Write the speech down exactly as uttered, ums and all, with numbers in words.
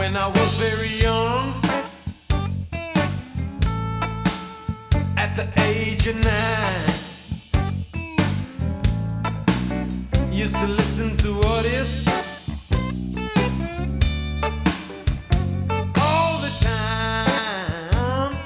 when I was very young, at the age of nine. Used to listen to Otis